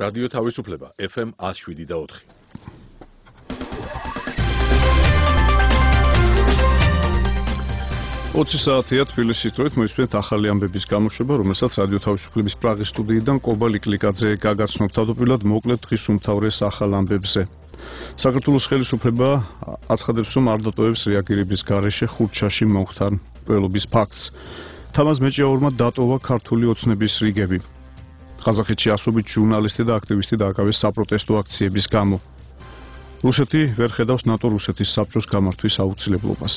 რადიო თავისუფლება FM 107.4. Ოცი საათია თბილისის დროით მოისმენთ ახალი ამბების გამოშვება, რომელსაც რადიო თავისუფლების პრაღის სტუდიიდან კობა ლიკლიკაძე გაგაცნობ თავდაპირველად მოკლედ დღის უმთავრეს ახალ ამბებზე. საქართველოს ხელისუფლება აცხადებს, რომ არ დატოვებს რეაგირების გარეშე ხურჩაში მომხდარ მკვლელობის ფაქტს. თამაზ მეჭიაურმა დატოვა ქართული ოცნების რიგები. ყაზახეთში ასობით ჟურნალისტი და აქტივისტი დააკავეს საპროტესტო აქციების გამო. რუსეთი ვერ ხედავს ნატო-რუსეთის საბჭოს გამართვის აუცილებლობას.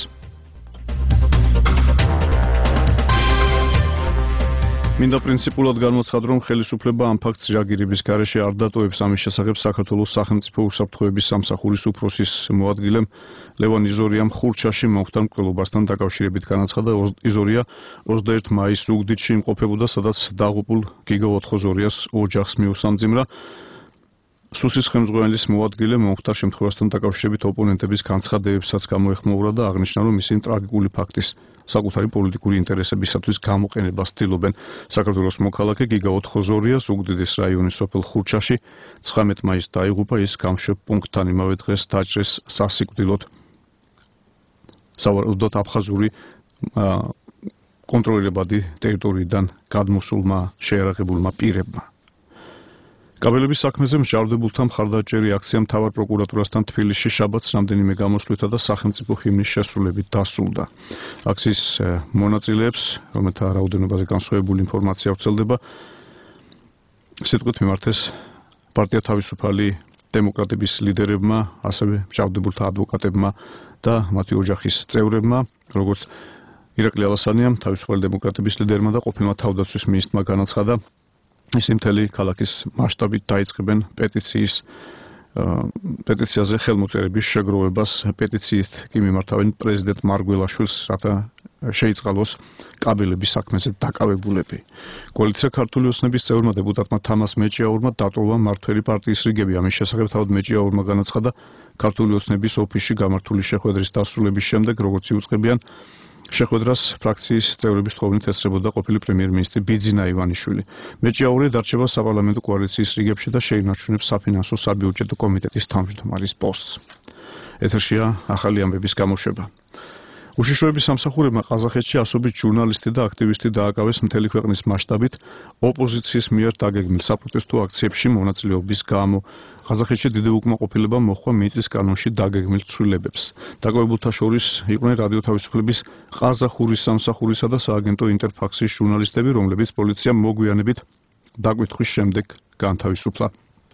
მინდა პრინციპულად გამოცხადო, რომ ხელისუფლება ამ ფაქტს რეაგირების გარეშე არ დატოვებს. ამის შესახებ საქართველოს სახელმწიფო უსაფრთხოების სამსახურის უფროსის მოადგილემ ლევან იზორიამ ხურჩაში მომხდარ მკვლელობასთან დაკავშირებით განაცხადა. იზორია 21 მაისს ზუგდიდში იმყოფებოდა, სადაც დაღუპულ გიგო ოთხოზორიას ოჯახს მიუსამძიმრა. სუსის ხელმძღვანელის მოადგილე მომხდარ შემთხვევასთან დაკავშირებით ოპონენტების განცხადებებსაც გამოეხმაურა და აღნიშნა, რომ ისინი ტრაგიკული ფაქტის საკუთარი პოლიტიკური ინტერესებისათვის გამოყენებას ცდილობენ. საქართველოს მოქალაქე გიგა ოთხოზორია ზუგდიდის რაიონის სოფელ ხურჩაში 19 მაისს დაიღუპა. ის გამშვებ პუნქტთან იმავე დღეს დაჭრეს სასიკვდილოდ სავარაუდოდ აფხაზური კონტროლირებადი ტერიტორიიდან გადმოსულმა შეიარაღებულმა პირებმა. კაბელების საქმეზე მსჯავრდებულთა მხარდაჭერი აქცია მთავარ პროკურატურასთან თბილისში შაბათს რამდენიმე გამოსვლითა და სახელმწიფო ჰიმნის შესრულებით დასრულდა. აქციის მონაწილეებს, რომელთა რაოდენობაზე განსხვავებული ინფორმაცია ვრცელდება, სიტყვით მიმართეს პარტია თავისუფალი დემოკრატების ლიდერებმა, ასევე მსჯავრდებულთა ადვოკატებმა და მათი ოჯახის წევრებმა, როგორც ირაკლი ალასანიამ, თავისუფალი დემოკრატების ლიდერმა და ყოფილმა თავდაცვის მინისტრმა განაცხადა, ისინი მთელი ქალაქის მასშტაბით დაიწყებენ პეტიციაზე ხელმოწერების შეგროვებას. პეტიციით კი მიმართავენ პრეზიდენტ მარგველაშვილს, რათა შეიწყალოს კაბელების საქმეზე დაკავებულები. კოალიცია ქართული ოცნების წევრმა დეპუტატმა თამაზ მეჭიაურმა დატოვა მართველი პარტიის რიგები. ამის შესახებ თავად მეჭიაურმა განაცხადა, ქართული ოცნების ოფისში გამართული შეხვედრის დასრულების შემდეგ, როგორც იუწყებიან, შეხვედრას ფრაქციის წევრების თხოვნით ესწრებოდა ყოფილი პრემიერ-მინისტრი ბიძინა ივანიშვილი. მეჭიაური დარჩება საპარლამენტო კოალიციის რიგებში და შეინარჩუნებს საფინანსო საბიუჯეტო კომიტეტის თავმჯდომარის პოსტს. ეთერშია ახალი ამბების გამოშვება. უშიშროების სამსახურებმა ყაზახეთში ასობით ჟურნალისტი და აქტივისტი დააკავეს მთელი ქვეყნის მასშტაბით ოპოზიციის მიერ დაგეგმილ საპროტესტო აქციებში მონაწილეობის გამო. ყაზახეთში დიდი უკმაყოფილება მოჰყვა მიწის კანონში დაგეგმილ ცვლილებებს. დაკავებულთა შორის იყვნენ რადიო თავისუფლების ყაზახური სამსახურისა და სააგენტო ინტერფაქსის ჟურნალისტები, რომლებიც პოლიციამ მოგვიანებით დაკითხვის შემდეგ განთავისუფლა.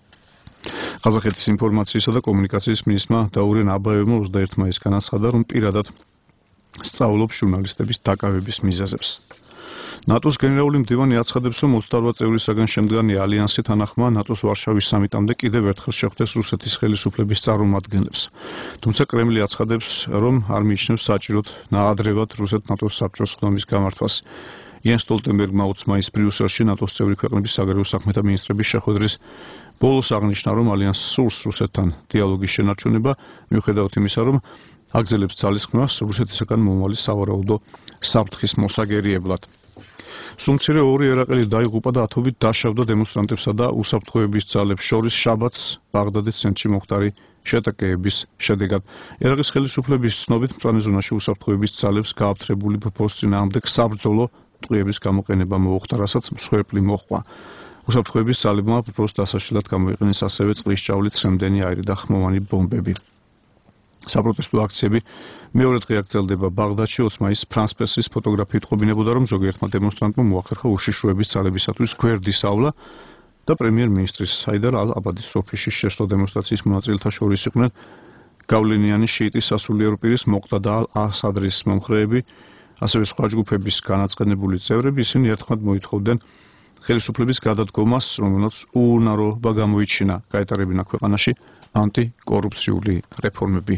ყაზახეთის ინფორმაციისა და კომუნიკაციის მინისტრმა დაურენ აბაევმა 21 მაისს განაცხადა, რომ პირადად სწავლობს ჟურნალისტების დაკავების მიზეზებს. ნატოს გენერალური მდივანი აცხადებს, რომ 28 წევრისაგან შემდგარი ალიანსი თანახმა ნატოს ვარშავის სამიტამდე კიდევ ერთხელ შეხვდეს რუსეთის ხელისუფლების წარმომადგენლებს. თუმცა კრემლი აცხადებს, რომ არ მიიჩნევს საჭიროდ ნაადრევად რუსეთ-ნატოს საბჭოს ხდომის გამართვას. იენ სტოლტენბერგმა 20 მაისს ბრიუსელში ნატოს წევრი ქვეყნების საგარეო საქმეთა მინისტრების შეხვედრის ბოლოს აღნიშნა, რომ ალიანსს სურს რუსეთთან დიალოგის შენარჩუნება, მიუხედავად იმისა, რომ აგზელებს ძალისხმევას რუსეთისაგან მომავალი სავარაუდო საფრთხის მოსაგერიებლად. სუმცირე ორი ერაყელი დაიღუპა და ათობით დაშავდა დემონსტრანტებსა და უსაფრთხოების ძალებს შორის შაბათს ბაღდადის ცენტრში მომხდარი შეტაკეების შედეგად. ერაყის ხელისუფლების ცნობით მწვანე ზონაში უსაფრთხოების ძალებს გააფთრებული ბფოს წინააღმდეგ საბრძოლო ტყვიების გამოყენება მოუხდა, რასაც მსხვერპლი მოჰყვა. უსაფრთხოების ძალებმა ბფოს დასაშლად გამოიყენეს ასევე წყლის ჭავლით სრემდენი აირი და ხმოვანი ბომბები. საპროტესტო აქციები მეორე დღე გრძელდება ბაღდადში. 20 მაისს ფრანს პრესის ფოტოგრაფი იტყობინებოდა, რომ ზოგიერთმა დემონსტრანტმა მოახერხა უშიშროების ძალებისათვის გვერდის ავლა და პრემიერ-მინისტრის ჰაიდარ ალ-აბადის ოფისში შესვლა. დემონსტრაციის მონაწილეთა შორის იყვნენ გავლენიანი შიიტის სასულიერო პირის მოყდა და ალ-ასადრის მომხრეები, ასევე სხვა ჯგუფების განაწყენებული წევრები. ისინი ერთხმად მოითხოვდნენ ხელისუფლების გადადგომას, რომელსაც უუნარობა გამოიჩინა, გაეტარებინა ქვეყანაში ანტიკორუფციული რეფორმები.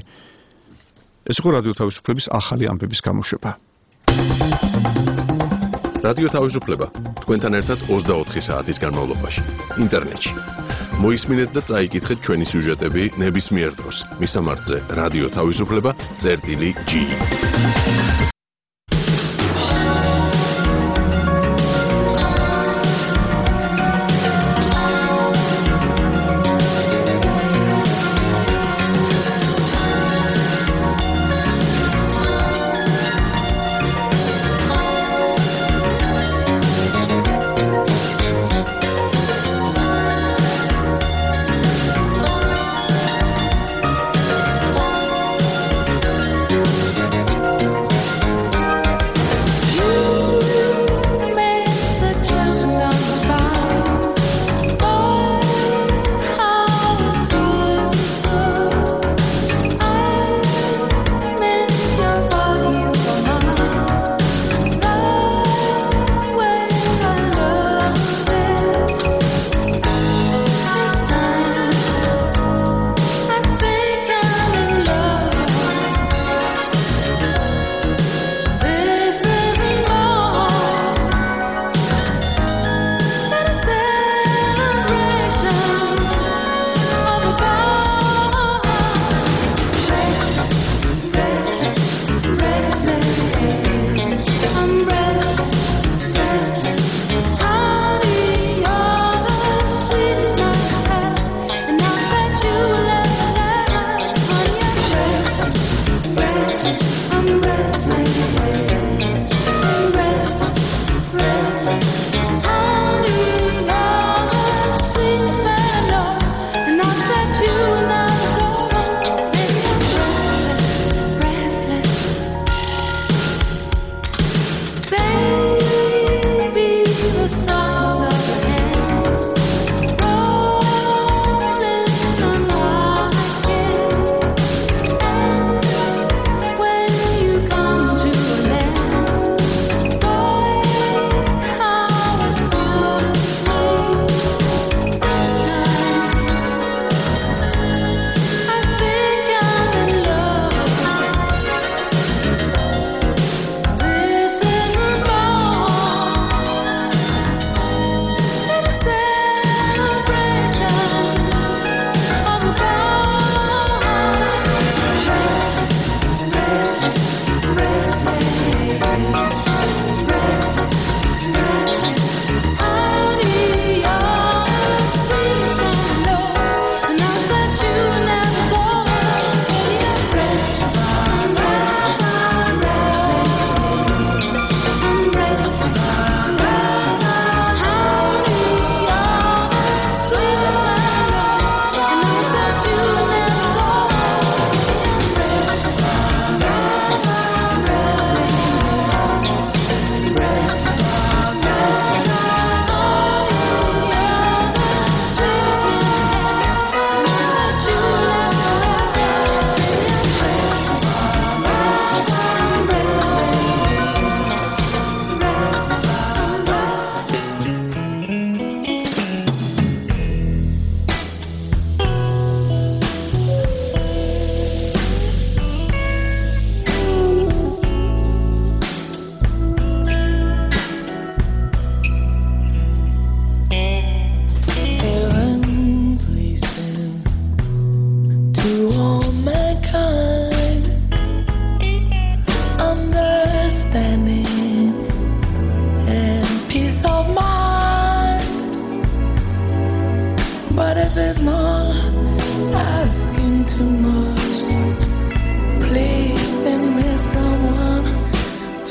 ეს იყო რადიო თავისუფლების ახალი ამბების გამოშვება. რადიო თავისუფლება თქვენთან ერთად 24 საათის განმავლობაში ინტერნეტში. მოისმინეთ და წაიკითხეთ ჩვენი სიუჟეტები ნებისმიერ დროს. მისამართზე რადიო თავისუფლება.ge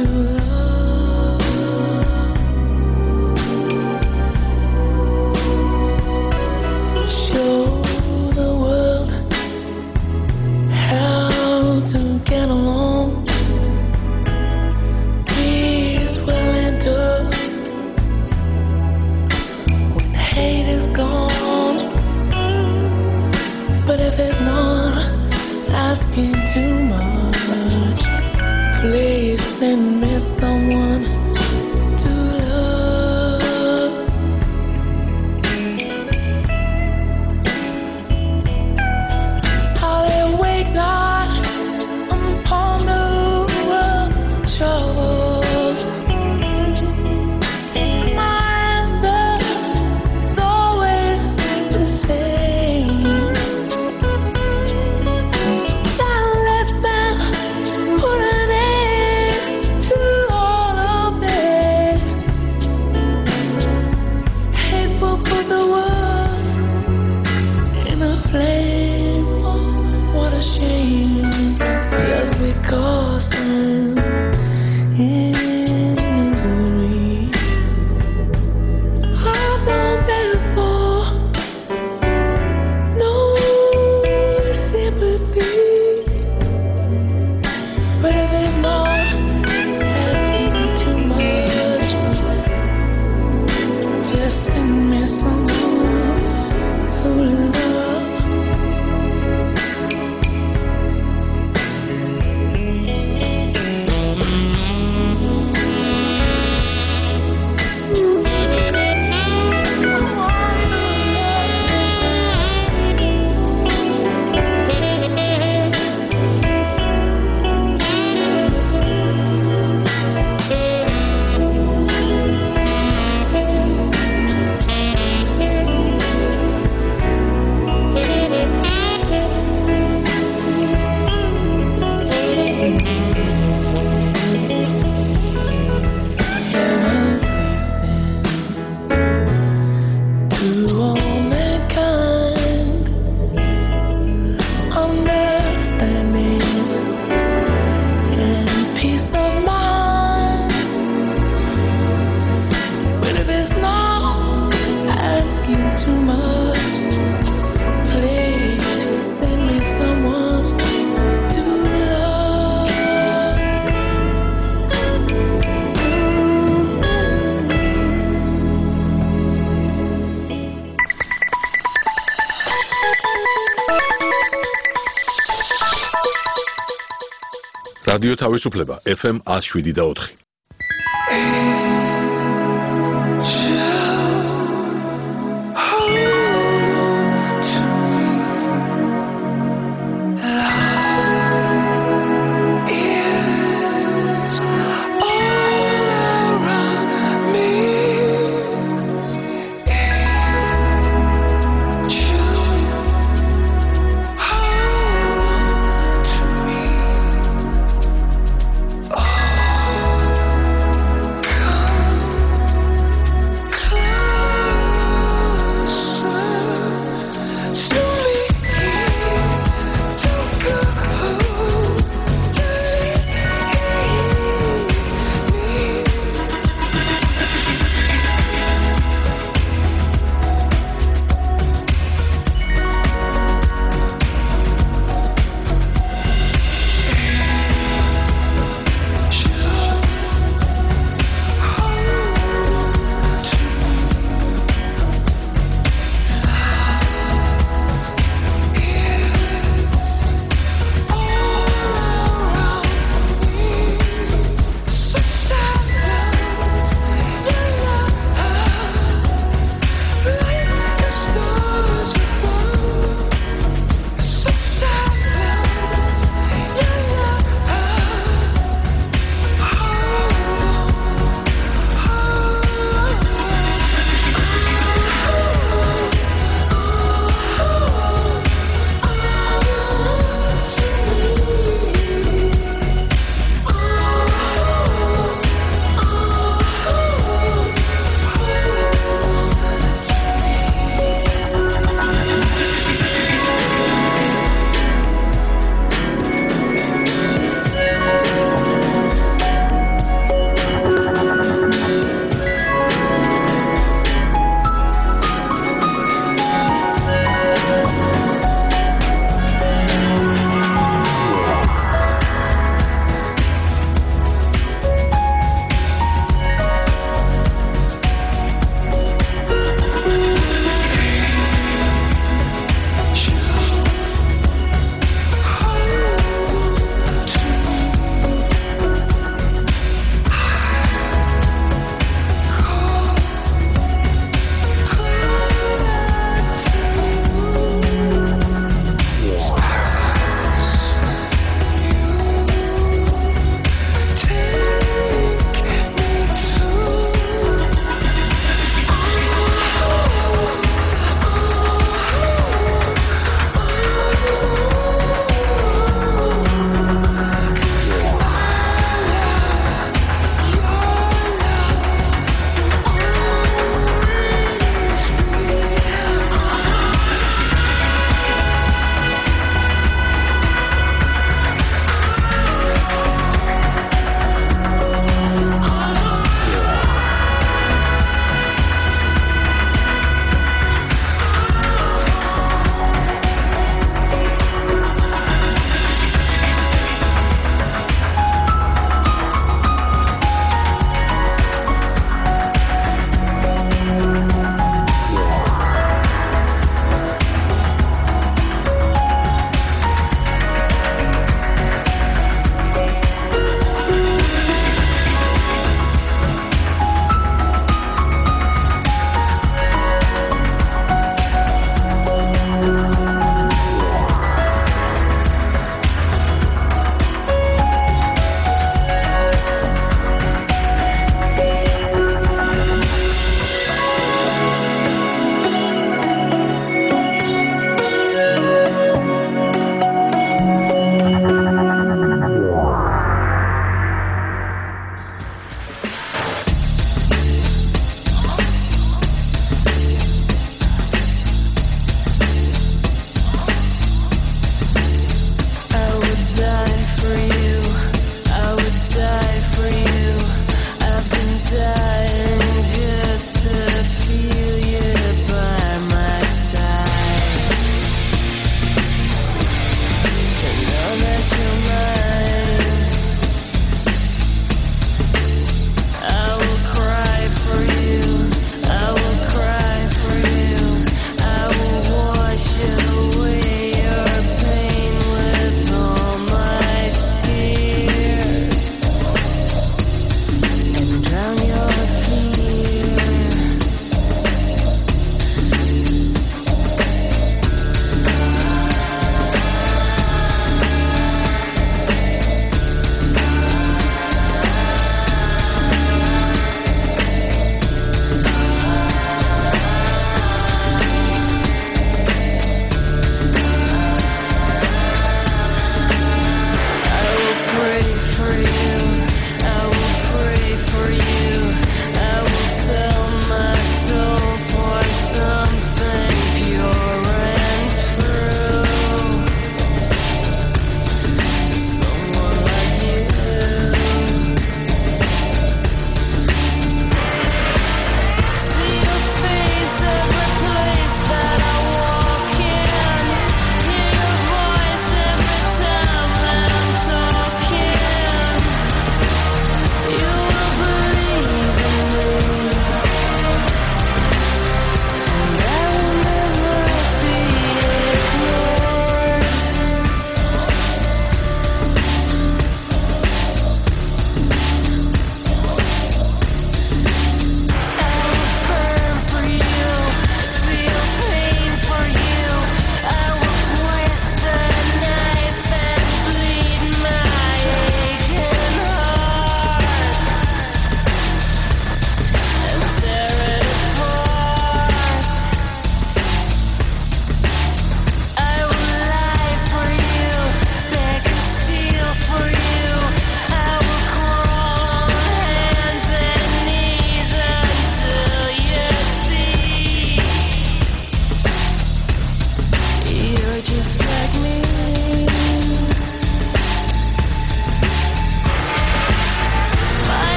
რადიო თავისუფლება FM 107.4.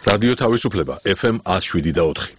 რადიო თავისუფლება FM 107.4.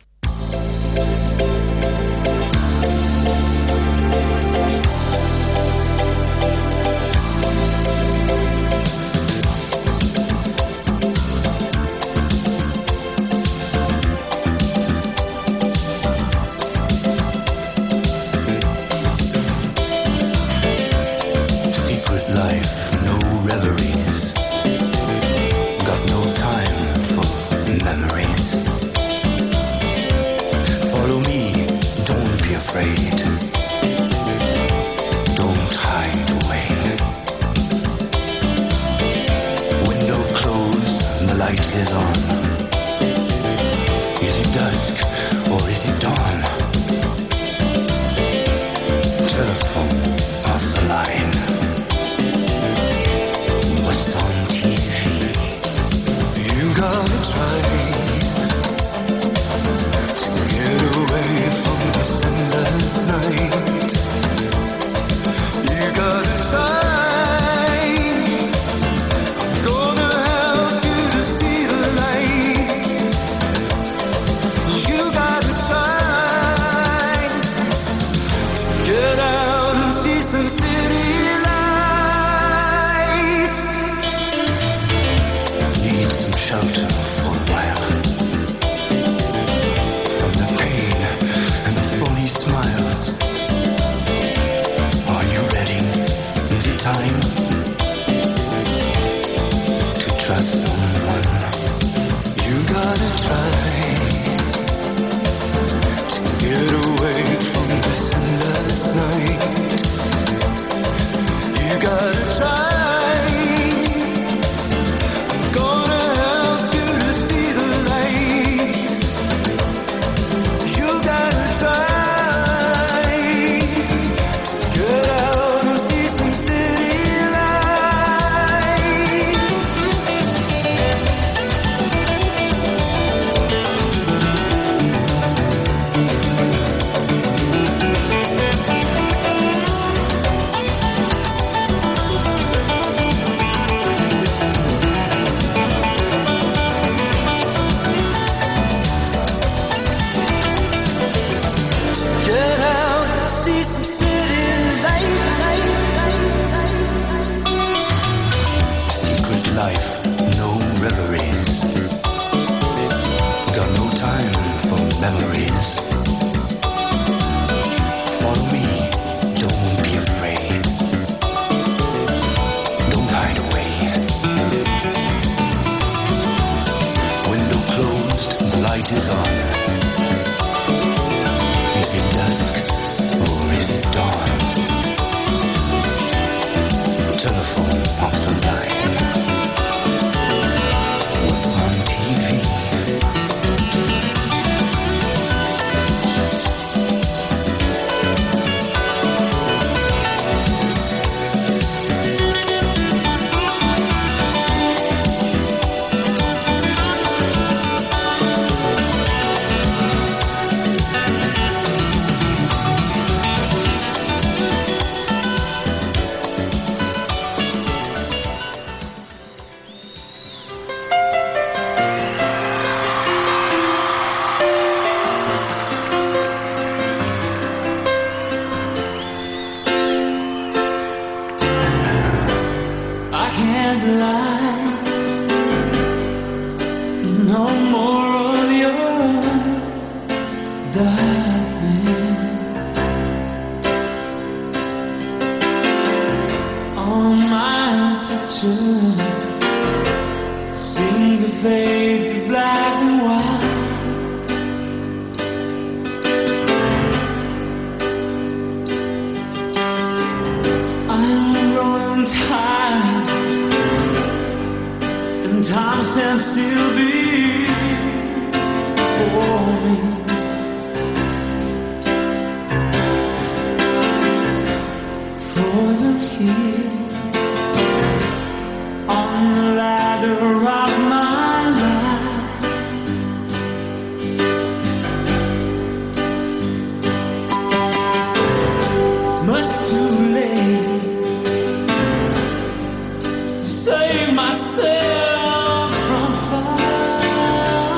Save myself from fire.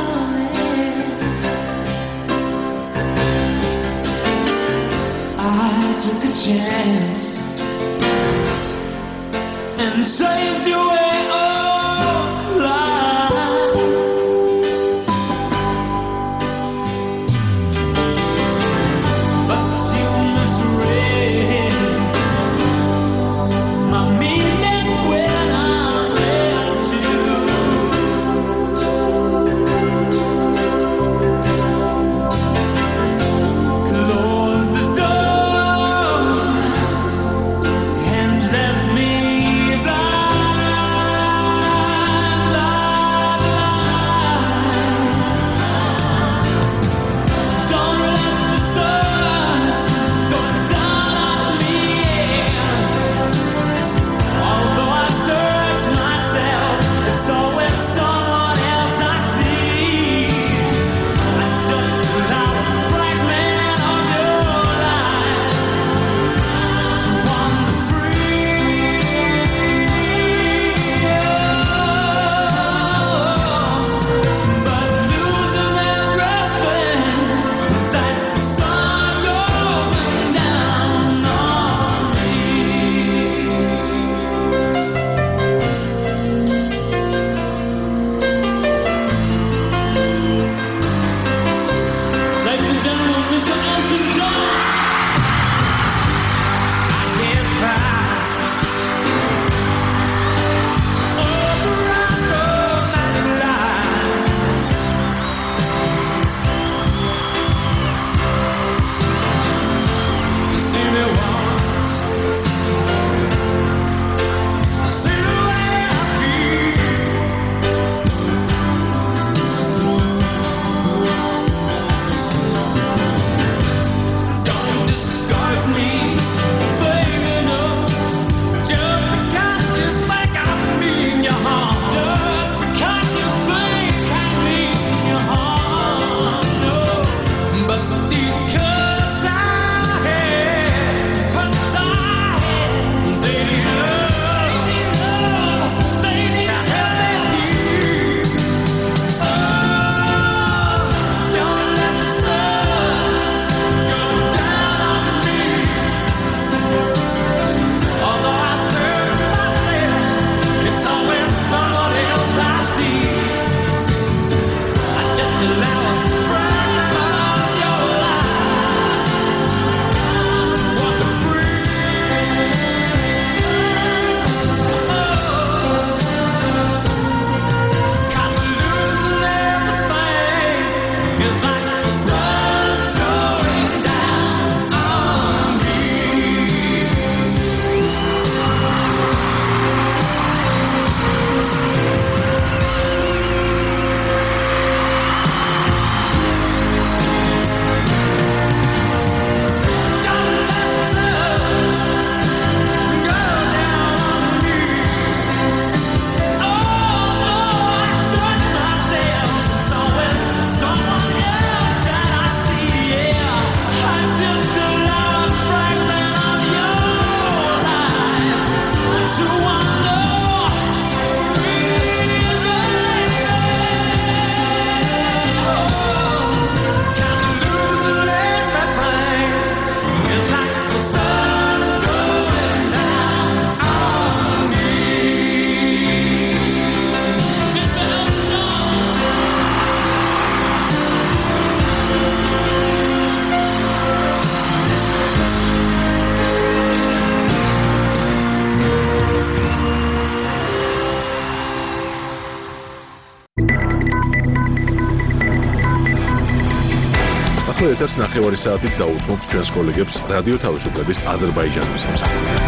ეთერს 9 საათით დაუთმობთ ჩვენს კოლეგებს რადიო თავისუფლების აზერბაიჯანის სამსახურიდან.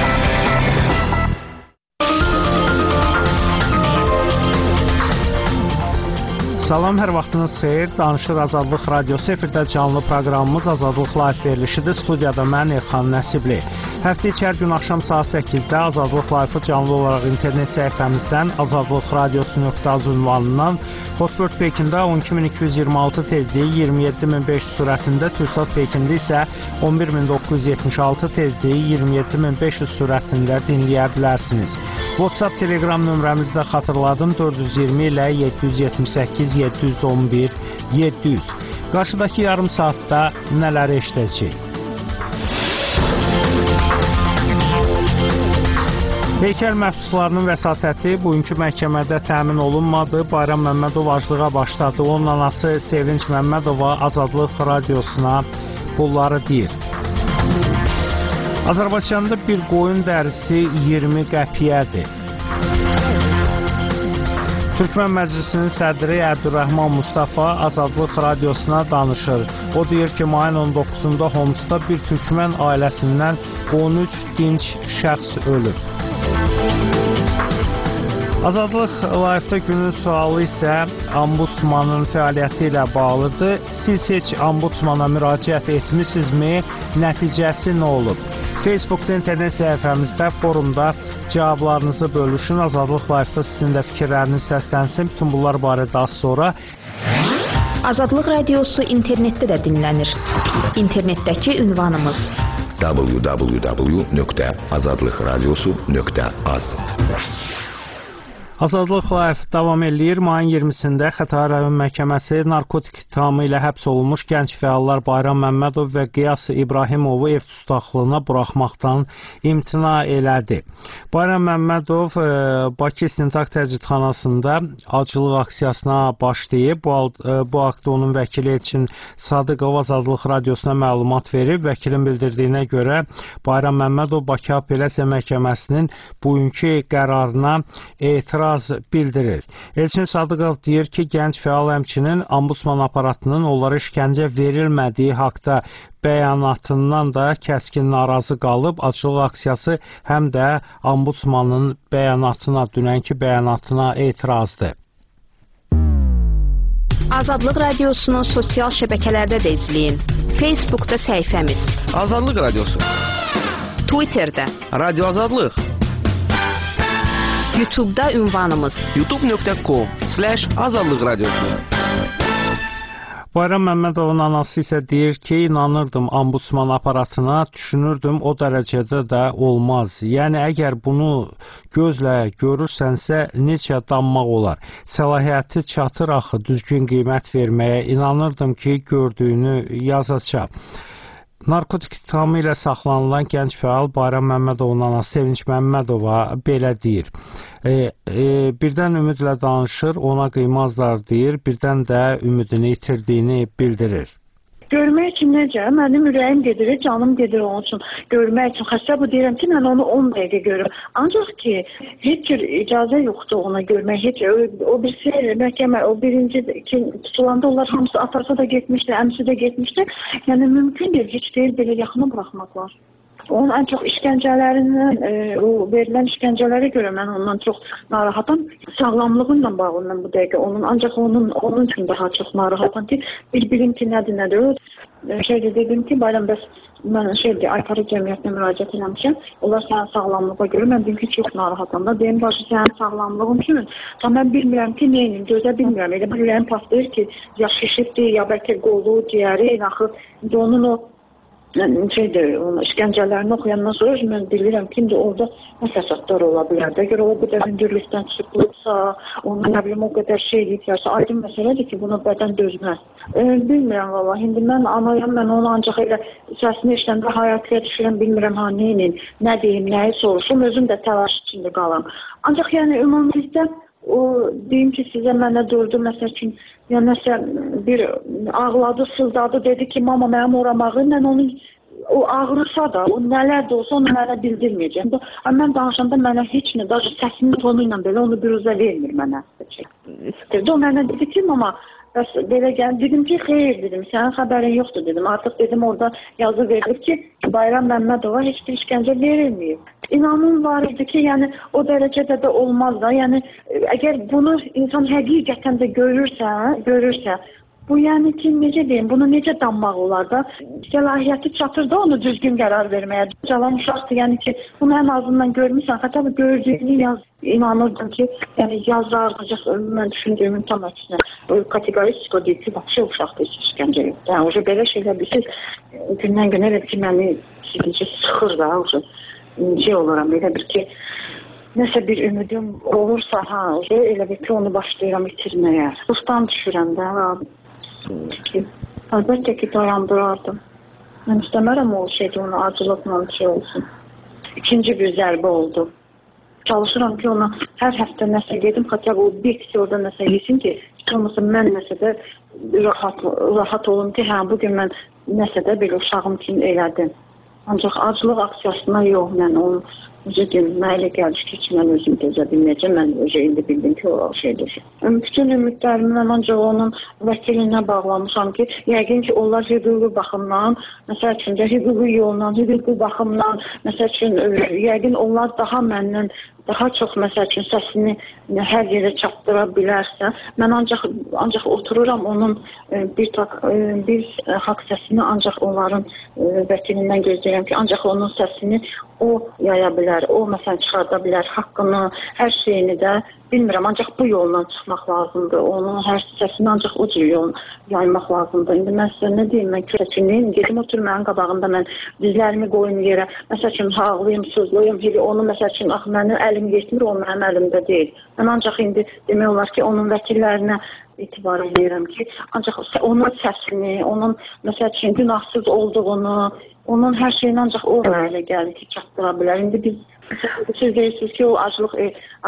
Salam, hər vaxtınız xeyir. Danışır Azadlıq Radiosu efirdə canlı proqramımız Azadlıq Live verilişidir. Studiyada mən Elxan Nəsibli. Həftə içi hər gün axşam saat 8-də Azadlıq Live-ı canlı olaraq internet səhifəmizdən azadlıqradiosu.az ünvanından, Hotbird Pekində 12226 tezliyi 27500 sürətində, Türksat Pekində isə 11976 tezliyi 27500 sürətində dinləyə bilərsiniz. WhatsApp Telegram nömrəmizi də xatırladım, 420 ilə 778 711 700. Qarşıdakı yarım saatda nələri eşidəcək? Heykəl məhbuslarının vəsatəti bugünkü məhkəmədə təmin olunmadı. Bayram Məmmədov aclığa başladı. Onun anası Sevinç Məmmədova Azadlıq Radiosuna bunları deyir. Azərbaycanda bir qoyun dərisi 20 qəpiyədir. Türkmen Məclisinin sədri Əbdürrəhman Mustafa Azadlıq Radiosuna danışır. O deyir ki, mayın 19-da Homsda bir Türkmen ailəsindən 13 dinc şəxs ölüb. Azadlıq Live-da günün sualı isə Ombudsmanın fəaliyyəti ilə bağlıdır. Siz heç Ombudsmana müraciət etmisinizmi? Nəticəsi nə olub? Facebook-da internet səhifəmizdə, forumda cavablarınızı bölüşün. Azadlıq Live-da sizin də fikirləriniz səslənsin. Bütün bunlar barədə az sonra. Azadlıq Radiosu internetdə də dinlənir. İnternetdəki ünvanımız www.azadlıqradiosu.az. Azadlıq Live davam eləyir. Mayın 20-sində Xətai rayon məhkəməsi narkotik ittihamı ilə həbs olunmuş gənc fəallar Bayram Məmmədov və Qiyas İbrahimovu ev tutaqlığına buraxmaqdan imtina elədi. Bayram Məmmədov Bakı İstintaq Təcridxanasında acılıq aksiyasına başlayıb. Bu haqda onun vəkili Elçin Sadıqov Azadlıq Radiosuna məlumat verib. Vəkilin bildirdiyinə görə Bayram Məmmədov Bakı Apellyasiya Məhkəməsinin bugünkü qərarına etiraz bildirir. Elçin Sadıqov deyir ki, gənc fəal həmçinin Ombudsman aparatının onlara işgəncə verilmədiyi haqda bəyanatından da kəskin narazı qalıb. Acılıq aksiyası həm də Ombudsmanın bəyanatına, dünənki bəyanatına etirazdır. Azadlıq Radiosunu sosial şəbəkələrdə də izləyin. Facebookda səhifəmiz Azadlıq Radiosu, Twitterdə Radio Azadlıq, YouTube'da ünvanımız youtube.com/Azadlıq Radiosu. Bayram Məmmədovun anası isə deyir ki, inanırdım Ombudsman aparatına, düşünürdüm o dərəcədə də olmaz. Yəni, əgər bunu gözlə görürsənsə, necə danmaq olar? Səlahiyyəti çatır axı düzgün qiymət verməyə, inanırdım ki, gördüyünü yazacaq. Narkotik ittihamı ilə saxlanılan gənc fəal Bayram Məmmədovun anası Sevinç Məmmədova belə deyir. Birdən ümidlə danışır, ona qıymazlar deyir, birdən də ümidini itirdiyini bildirir. Görmək üçün necə? Mənim ürəyim gedir, canım gedir onun üçün. Görmək üçün xəstə bu deyirəm ki, mən onu 10 dəqiqə görürüm. Ancaq ki, heç bir icazə yoxdur ona görmək. Heç o birisi məhkəmə, o birinci tutulanda onlar hamısı atası da getmişdi, əmsi də getmişdi. Yəni mümkün deyil, heç deyil belə yaxına buraxmaqlar. Onun ən çox işgəncələrindən, o verilən işgəncələrə görə mən ondan çox narahatam. Sağlamlığıyla bağlı mən bu dəqiqə ancaq onun üçün daha çox narahatam ki, bilbilim ki, nədir. Dedim ki, Bayram, bəs mən Aytarı cəmiyyətinə müraciət eləmişəm. Onlar sənin sağlamlığa görə, mən dedim ki, çox narahatam da. Deyim, başı sənin sağlamlığın üçün. Mən bilmirəm ki, neyim, dözə bilmirəm. Elə bir ürəyim patlayır ki, ya şişibdir, ya bəlkə qolu, ciyəri, axı onun o işgəncələrini oxuyandan sonra mən bilirəm ki, orada nə fəsadlar ola bilər. Əgər o qədər hündürlükdən çıxılıbsa, onun nə bilim o qədər şey yiyərsə, aydın məsələdir ki, buna bədən dözməz. Bilmirəm valla, indi mən anayam, mən onu ancaq elə səsini eşləndə hayatlıya düşürəm, bilmirəm neyim, nə deyim, nəyi soruşum, özüm də təlaş içində qalam. Ancaq yəni ümumilikdə o deyim ki, sizə mənə durdu, məsəl üçün, yəni nəsə bir ağladı, sızdadı, dedi ki, mama mənim oram ağrır, mən onu o ağrısa da, o nələr də olsa onu mənə bildirməyəcəm. Mən danışanda mənə heç nə, daha səsinin tonu ilə belə onu biruzə vermir mənə. O mənə dedi ki, mama, Bəs belə gəldi, dedim ki, xeyr dedim, sənin xəbərin yoxdur dedim. Artıq dedim orada yazı verilib ki, Bayram Məmmədova heç bir işgəncə verilməyib. İnanım var idi ki, yəni o dərəcədə də olmaz da. Yəni əgər bunu insan həqiqətən də görürsə, bu yəni ki, necə deyim, bunu necə danmaq olar da? Səlahiyyəti çatır da onu düzgün qərar verməyə. Cavan uşaqdır, yəni ki, bunu ən azından görmüsən, hətta gördüyünü yaz. İnanırdım ki, yəni yazaracaq, mən düşündüyümün tam əksinə. Kategoristik o deyil ki, vəbşə uşaqdır, işgəncə yox. Yəni, belə şeylər bilirsiniz, gündən-günə elə ki, məni sıxır da, oluram, elə bir ki, nəsə bir ümidim olursa, elə bir ki, onu başlayıram itirməyə. Rusdan düşürəm də, əlbəttə ki, dayandırardım. Mən istəmərəm o şeydə onu acılıqla şey olsun. İkinci bir zərbə oldu. Çalışıram ki, ona hər həftə nəsə gedim, xətə o bir kişi orada nəsə yesin ki, olmasa mən nəsə də rahat olum ki, bugün mən nəsə də belə uşağım kimi elədim. Ancaq acılıq aksiyasına yox, mən onu mənə elə gəldi ki, mən özüm dözə bilməyəcəm, mən indi bildim ki, o şeydir. Bütün ümidlərimi mən ancaq onun vəkilinə bağlamışam ki, yəqin ki, onlar hüquqi baxımdan, məsəl üçün də hüquqi yolla, hüquqi baxımdan, məsəl üçün, yəqin onlar daha məndən daha çox, məsəl üçün, səsini hər yerə çatdıra bilərsə, mən ancaq otururam onun bir haqq səsini ancaq onların vəkilindən gözləyirəm ki, ancaq onun səsini o yaya bilər, o məsələn çıxarda bilər haqqını, hər şeyini də bilmirəm, ancaq bu yolla çıxmaq lazımdır, onun hər səsini ancaq o cür yol yaymaq lazımdır. İndi mən sizə nə deyim, mən kürəkçiyim, gedim otur mənim qabağında, mən dizlərimi qoyum yerə, məsəl üçün ağlayım, sızlayım, onu məsəl üçün, mənim əlim yetmir, o mənim əlimdə deyil. Mən ancaq indi demək olar ki, onun vəkillərinə etibar edirəm ki, ancaq onun səsini, onun məsəl üçün günahsız olduğunu, onun hər şeyini ancaq o elə gəlir ki, çatdıra bilər. İndi biz siz deyirsiniz ki, o acılıq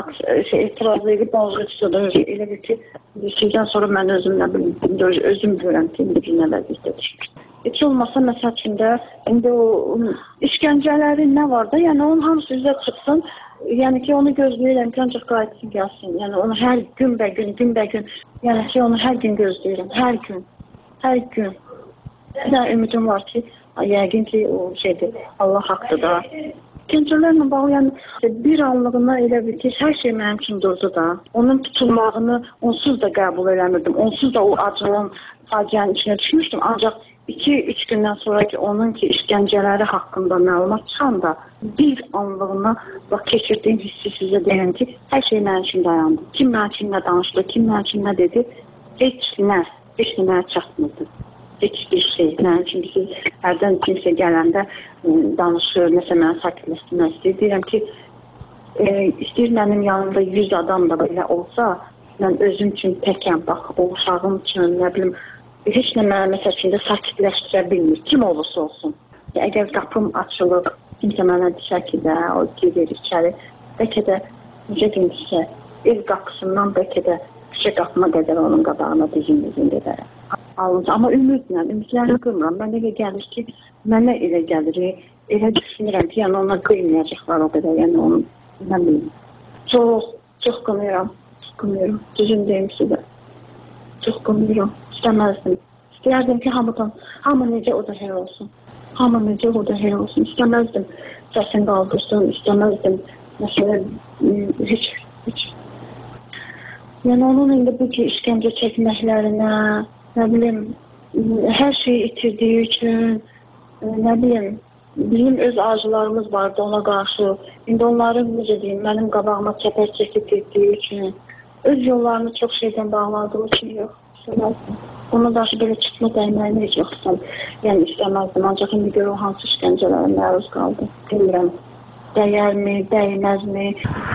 etirazı edib bağlıqçıdır. Elə bir ki, sizdən sonra mən özüm bilirəm ki, indi bir nə vəziyyətdə düşmüşdür. Heç olmasa məsəl üçün də indi o işgəncələri nə var da, yəni onun hamısı üzə çıxsın, yəni ki, onu gözləyirəm ki, ancaq qayıtsın, gəlsin. Yəni onu hər gün bə gün, yəni ki, onu hər gün gözləyirəm, hər gün. Bir ümidim var ki, yəqin ki, o şeydir, Allah haqqdır da. Gəncələrlə bağlı, yəni bir anlığına elə bir ki, hər şey mənim üçün durdu da. Onun tutulmağını onsuz da qəbul eləmirdim, onsuz da o acılığın faciənin içine düşmüşdüm. Ancaq 2-3 gündən sonra ki, onun ki, işgəncələri haqqında məlumat çıxanda bir anlığına keçirdiyim hissi sizə deyəm ki, hər şey mənim üçün dayandı. Kim mənim üçün nə danışdı, kim mənim üçün nə dedi, heç nə çatmırdı. Heç bir şey. Mənim üçün siz hərdən kimsə gələndə danışır, nəsə mənə sakitləşdirmək istəyir. Deyirəm ki, istəyir mənim yanımda 100 adam da belə olsa, mən özüm üçün təkəm, bax, o uşağım üçün, nə bilim, heç nə mənə məsəl üçün də sakitləşdirə bilmir. Kim olursa olsun. Əgər qapım açılır, kimsə mənə desə ki də, o girir içəri, bəlkə də, necə deyimsə, ev qapısından bəlkə də küçə qapıma qədər onun qabağına dizim gedərəm. Amma ümidləri qırmıram. Mənə elə gəlir ki, mənə elə gəlir, elə düşünürəm ki, yəni ona qıymayacaqlar o qədər, yəni onu, nə bilim, çox qınıram, düzün deyim sizə, çox qınıram, istəməzdim. İstəyərdim ki, hamı necə o da hər olsun, istəməzdim səsin qaldırsın, istəməzdim, məsələ, heç. Yəni onun indi bu ki, işgəncə çəkməklərinə, nə bilim, hər şeyi itirdiyi üçün, nə bilim, bizim öz arzularımız vardı ona qarşı. İndi onların, necə deyim, mənim qabağıma çəpər çəkib etdiyi üçün, öz yollarını çox şeydən bağladığı üçün yox, istəməzdim. Ona qarşı belə çıxma dəyməyini heç yoxsam, yəni istəməzdim. Ancaq indi görə o hansı işgəncələrə məruz qaldı. Bilmirəm, dəyərmi, dəyməzmi?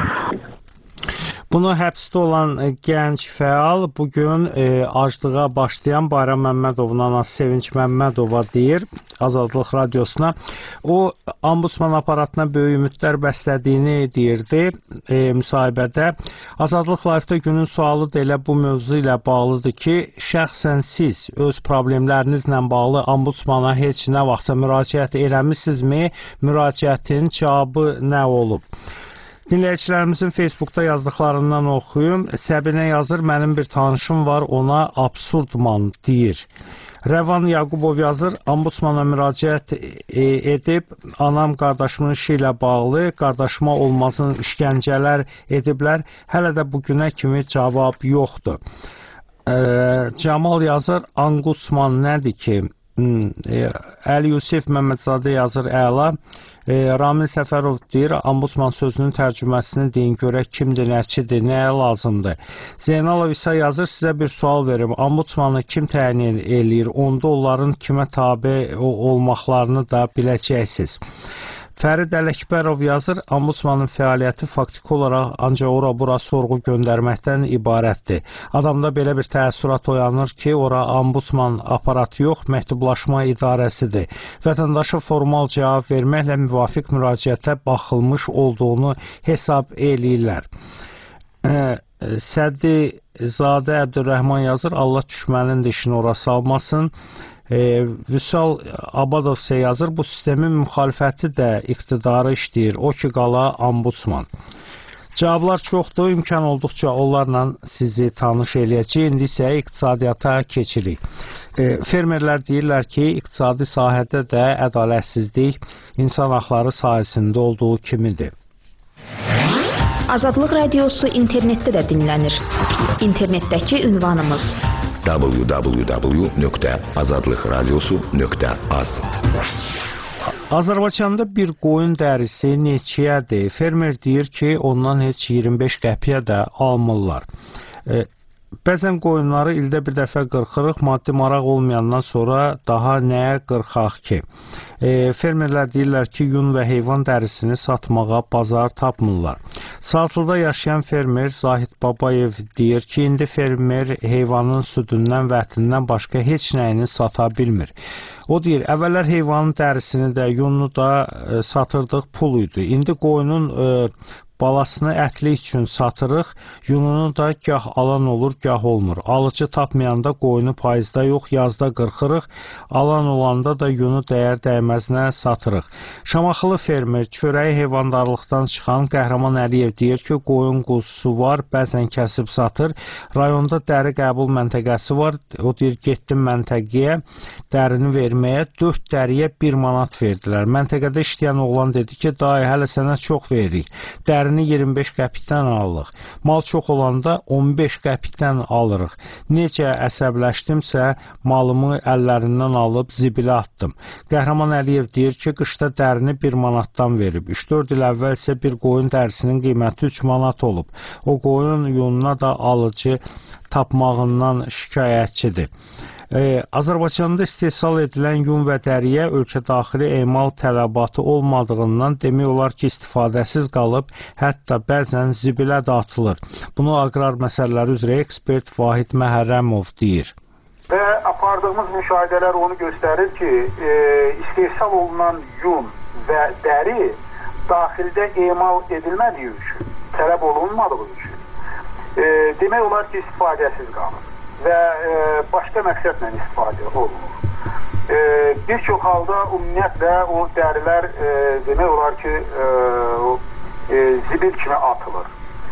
Bunu həbsdə olan gənc fəal bugün aclığa başlayan Bayram Məmmədovun anası Sevinç Məmmədova deyir Azadlıq Radiosuna. O, Ombudsman aparatına böyük ümidlər bəslədiyini deyirdi müsahibədə. Azadlıq Live-da günün sualı da elə bu mövzu ilə bağlıdır ki, şəxsən siz öz problemlərinizlə bağlı Ombudsmana heç nə vaxtsa müraciət eləmisinizmi? Müraciətin cavabı nə olub? Dinləyicilərimizin Facebookda yazdıqlarından oxuyum. Səbinə yazır, mənim bir tanışım var, ona absurdman deyir. Rəvan Yaqubov yazır, ombudsmana müraciət edib, anam qardaşımın işi ilə bağlı, qardaşıma olmazın işgəncələr ediblər, hələ də bugünə kimi cavab yoxdur. Camal yazır, ombudsman nədir ki? Əli Yusif Məmmədzadə yazır, əla. Ramil Səfərov deyir, ombudsman sözünün tərcüməsini deyin, görək kimdir, nəçidir, nəyə lazımdır. Zeynalov İsa yazır, sizə bir sual verim. Ombudsmanı kim təyin eləyir? Onda onların kimə tabe olmaqlarını da biləcəksiniz. Fərid Ələkbərov yazır, ombudsmanın fəaliyyəti faktiki olaraq ancaq ora-bura sorğu göndərməkdən ibarətdir. Adamda belə bir təəssürat oyanır ki, ora ombudsman aparatı yox, məktublaşma idarəsidir. Vətəndaşa formal cavab verməklə müvafiq müraciətə baxılmış olduğunu hesab eləyirlər. Sədi Zadə Əbdürrəhman yazır, Allah düşmənin dişini ora salmasın. Vüsal Abadov isə yazır, bu sistemin müxalifəti də iqtidarı işləyir, o ki qala ombudsman. Cavablar çoxdur, imkan olduqca onlarla sizi tanış eləyəcək. İndi isə iqtisadiyyata keçirik. Fermerlər deyirlər ki, iqtisadi sahədə də ədalətsizlik insan haqları sahəsində olduğu kimidir. Azadlıq Radiosu internetdə də dinlənir. İnternetdəki ünvanımız www.azadlıqradiosu.az. Azərbaycanda bir qoyun dərisi neçəyədir? Fermer deyir ki, ondan heç 25 qəpiyə də almırlar. Bəzən qoyunları ildə bir dəfə qırxırıq, maddi maraq olmayandan sonra daha nəyə qırxaq ki? Fermerlər deyirlər ki, yun və heyvan dərisini satmağa bazar tapmırlar. Saltıda yaşayan fermer Zahid Babayev deyir ki, indi fermer heyvanın südündən və ətindən başqa heç nəyini sata bilmir. O deyir, əvvəllər heyvanın dərisini də, yununu da satırdıq, pul idi. İndi qoyunun balasını ətli üçün satırıq, yununu da gah alan olur, gah olmur. Alıcı tapmayanda qoyunu payızda yox, yazda qırxırıq, alan olanda da yunu dəyər-dəyməzinə satırıq. Şamaxılı fermer, çörəyi heyvandarlıqdan çıxan Qəhrəman Əliyev deyir ki, qoyun quzusu var, bəzən kəsib satır. Rayonda dəri qəbul məntəqəsi var, o deyir, getdim məntəqəyə, dərini verməyə, 4 dəriyə 1 manat verdilər. Məntəqədə işləyən oğlan dedi ki, dayı, hələ sənə çox veririk. Dərini 25 qəpikdən alırıq. Mal çox olanda 15 qəpikdən alırıq. Necə əsəbləşdimsə, malımı əllərindən alıb zibilə atdım. Qəhrəman Əliyev deyir ki, qışda dərini 1 manatdan verib. 3-4 il əvvəl isə bir qoyun dərisinin qiyməti 3 manat olub. O qoyun yununa da alıcı tapmağından şikayətçidir. Azərbaycanda istehsal edilən yun və dəriyə ölkə daxili emal tələbatı olmadığından demək olar ki, istifadəsiz qalıb, hətta bəzən zibilə də atılır. Bunu aqrar məsələləri üzrə ekspert Vahid Məhərrəmov deyir. Və apardığımız müşahidələr onu göstərir ki, istehsal olunan yun və dəri daxildə emal edilmədiyi üçün, tələb olunmadığı üçün, demək olar ki, istifadəsiz qalır və başqa məqsədlə istifadə olunur. Bir çox halda ümumiyyətlə o dərilər demək olar ki, zibil kimi atılır.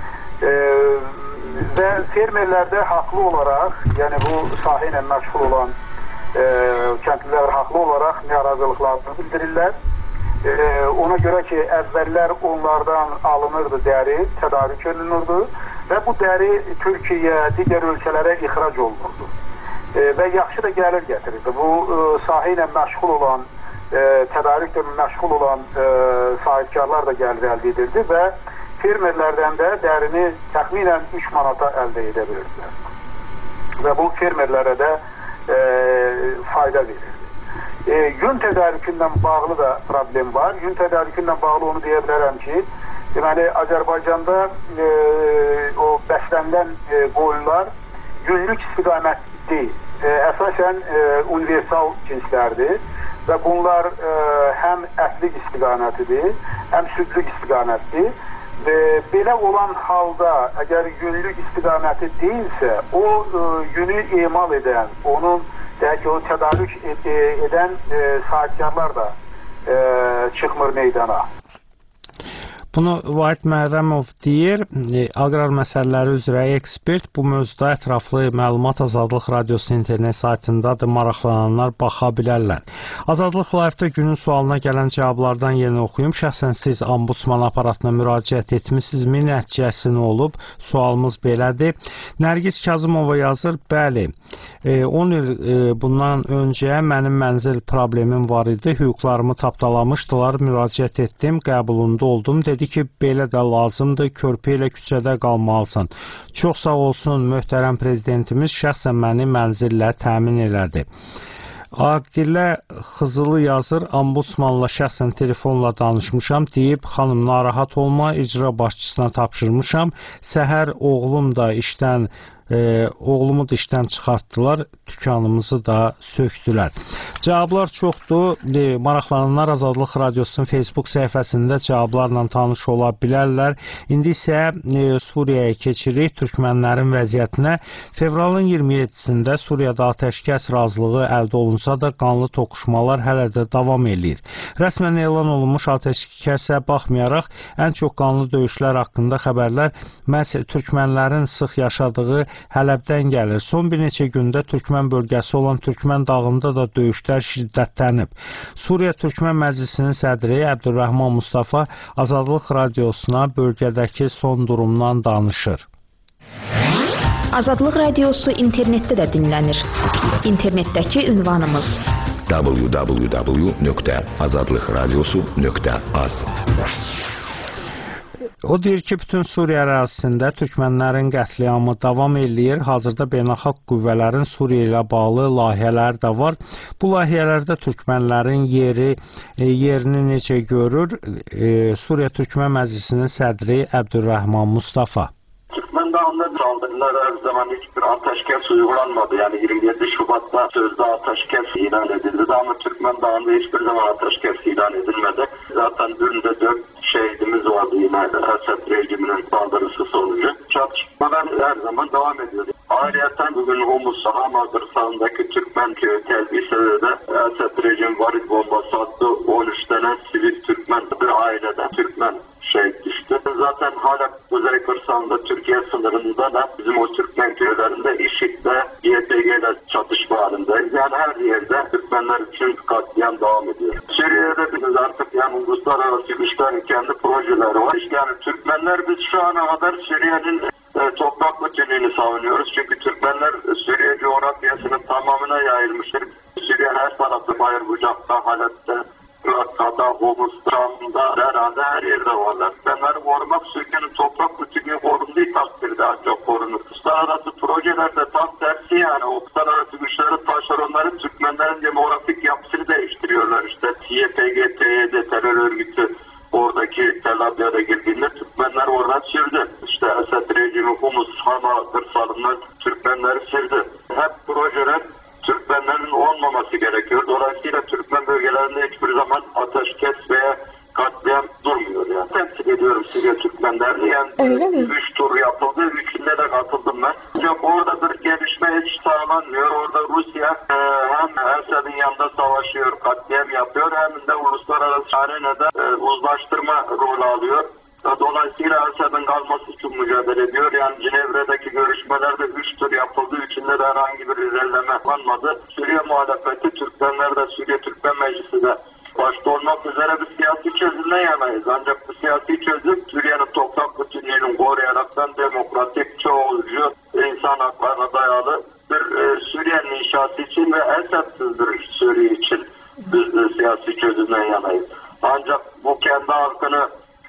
Və fermerlərdə haqlı olaraq, yəni bu sahə ilə məşğul olan kəndlilər haqlı olaraq narazılıqlarını bildirirlər. Ona görə ki, əvvəllər onlardan alınırdı dəri, tədarük edilirdi və bu dəri Türkiyəyə, digər ölkələrə ixrac olunurdu. Və yaxşı da gəlir gətirirdi. Bu sahə ilə məşğul olan, tədarüklə məşğul olan sahibkarlar da gəlir əldə edirdi və fermerlərdən də dərini təxminən 3 manata əldə edə bilirdilər. Və bu fermerlərə də fayda verirdi. Yün tədarükündən bağlı da problem var. Yün tədarükündən bağlı onu deyə bilərəm ki, deməli, Azərbaycanda o bəslənilən qoyunlar günlük istiqamət deyil. Əsasən universal cinslərdir və bunlar həm ətlik istiqamətidir, həm südlük istiqamətdir. Belə olan halda, əgər günlük istiqaməti deyilsə, o yünü emal edən, onun deyək ki, o tədarük edən sahibkarlar da çıxmır meydana. Bunu Vahid Məhərrəmov deyir, aqrar məsələləri üzrə ekspert. Bu mövzuda ətraflı məlumat Azadlıq Radiosunun internet saytındadır, maraqlananlar baxa bilərlər. Azadlıq Live-da günün sualına gələn cavablardan yeni oxuyum. Şəxsən siz ombudsman aparatına müraciət etmisinizmi? Nəticəsi nə olub? Sualımız belədir. Nərgiz Kazımova yazır, bəli, 10 il bundan öncə mənim mənzil problemim var idi, hüquqlarımı tapdalamışdılar, müraciət etdim, qəbulunda oldum, dedi ki, belə də lazımdır, körpü ilə küçədə qalmalısan. Çox sağ olsun, möhtərəm prezidentimiz şəxsən məni mənzillə təmin elədi. Aqilə Xızılı yazır, ombudsmanla şəxsən telefonla danışmışam, deyib, xanım narahat olma, icra başçısına tapşırmışam, səhər oğlumu da işdən çıxartdılar, dükanımızı da söktülər. Cavablar çoxdur. Maraqlananlar Azadlıq Radiosunun Facebook səhifəsində cavablarla tanış ola bilərlər. İndi isə Suriyaya keçirik, türkmənlərin vəziyyətinə. Fevralın 27-sində Suriyada atəşkəs razılığı əldə olunsa da qanlı toqquşmalar hələ də davam edir. Rəsmən elan olunmuş atəşkəsə baxmayaraq, ən çox qanlı döyüşlər haqqında xəbərlər məhz türkmənlərin sıx yaşadığı Hələbdən gəlir. Son bir neçə gündə Türkmən bölgəsi olan Türkmən dağında da döyüşlər şiddətlənib. Suriya Türkmən Məclisinin sədri Əbdürrəhman Mustafa Azadlıq Radiosuna bölgədəki son durumdan danışır. Azadlıq Radiosu internetdə də dinlənir. İnternetdəki ünvanımız www.azadlıqradiosu.az. O deyir ki, bütün Suriya ərazisində türkmənlərin qətliamı davam eləyir. Hazırda beynəlxalq qüvvələrin Suriya ilə bağlı layihələr də var. Bu layihələrdə türkmənlərin yerini necə görür? Suriya Türkmən Məclisinin sədri Əbdürrəhman Mustafa. Türkmen Dağı'nda saldırılar her zaman hiçbir ateşkes uygulanmadı. Yani 27 Şubat'ta sözde ateşkes ilan edildi ama Türkmen Dağı'nda hiçbir zaman ateşkes ilan edilmedi. Zaten dün de 4 şehidimiz vardı yine Esed rejiminin saldırısı sonucu. Çatışmalar her zaman devam ediyor. Ayrıca bugün Humus Hama kırsalındaki Türkmen köyü Telbise'de de Esed rejim varit bombası attı. 13 tane sivil Türkmen bir ailede Türkmen şehit düştü. Zaten hala Kuzey kırsalında Türkiye sınırında da bizim o Türkmen köylerinde IŞİD'le YPG'yle çatışma halinde. Yani her yerde Türkmenler için katliam devam ediyor. Suriye'de biz artık yani uluslararası güçlerin kendi projeleri var. Yani Türkmenler biz şu ana kadar Suriye'nin toprak bütünlüğünü savunuyoruz. Çünkü Türkmenler Suriye coğrafyasının tamamına yayılmıştır. Suriye'nin her tarafı Bayır Bucak'ta, Halep'te, Rakka'da, Humus'ta, herhalde her yerde varlar. Türkmenleri korumak Suriye'nin toprak bütünlüğü korunduğu takdirde ancak korunur. Uluslararası projelerde tam tersi yani uluslararası güçlerin taşeronları Türkmenlerin demografik yapısını değiştiriyorlar. İşte YPG, PYD terör örgütü oradaki Tel Abyad'a girdiğinde Türkmenler oradan sürdü. İşte Esed rejimi Humus, Hama kırsalından Türkmenleri sürdü. Hep projeler Türkmenlerin olmaması gerekiyor. Dolayısıyla Türkmen bölgelerinde hiçbir zaman ateşkes veya katliam durmuyor yani. Temsil ediyorum Suriye Türkmenlerini yani 3 tur yapıldı, 3'ünde de katıldım ben. Ancak orada bir gelişme hiç sağlanmıyor. Orada Rusya hem Esed'in yanında savaşıyor, katliam yapıyor hem de uluslararası arenada uzlaştırma rolü alıyor. Dolayısıyla Esed'in kalması için mücadele ediyor. Yani Cenevre'deki görüşmelerde 3 tur yapıldı. 3'ünde de herhangi bir ilerleme yapılmadı. Suriye muhalefeti, Türkmenler de Suriye Türkmen Meclisi de başta olmak üzere bir siyasi çözümle yanayız. Ancak bu siyasi çözüm Suriye'nin toprak bütünlüğünü koruyaraktan demokratik, çoğulcu, insan haklarına dayalı bir Suriye'nin inşası için ve Esed'siz bir Suriye için biz de siyasi çözümle yanayız. Ancak bu kendi halkını